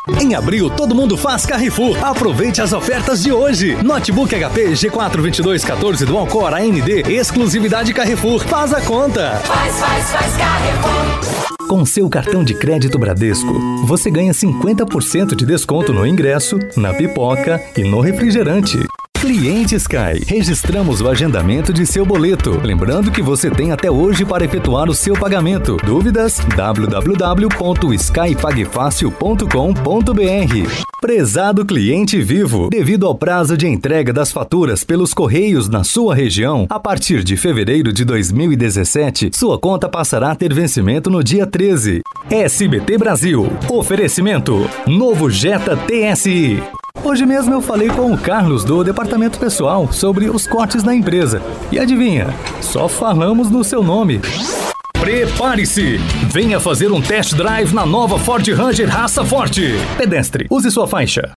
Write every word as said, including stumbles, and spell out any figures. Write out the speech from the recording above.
Em abril, todo mundo faz Carrefour. Aproveite as ofertas de hoje. Notebook H P G quatro vinte e dois quatorze Dual Core A M D, exclusividade Carrefour. Faz a conta. Faz, faz, faz Carrefour. Com seu cartão de crédito Bradesco, você ganha cinquenta por cento de desconto no ingresso, na pipoca e no refrigerante. Cliente Sky, registramos o agendamento de seu boleto. Lembrando que você tem até hoje para efetuar o seu pagamento. Dúvidas? w w w ponto sky pague fácil ponto com ponto b r. Prezado cliente Vivo, devido ao prazo de entrega das faturas pelos Correios na sua região, a partir de fevereiro de dois mil e dezessete, sua conta passará a ter vencimento no dia treze. S B T Brasil, oferecimento, novo Jetta T S I. Hoje mesmo eu falei com o Carlos do departamento pessoal sobre os cortes da empresa. E adivinha? Só falamos no seu nome. Prepare-se! Venha fazer um test drive na nova Ford Ranger Raça Forte. Pedestre, use sua faixa.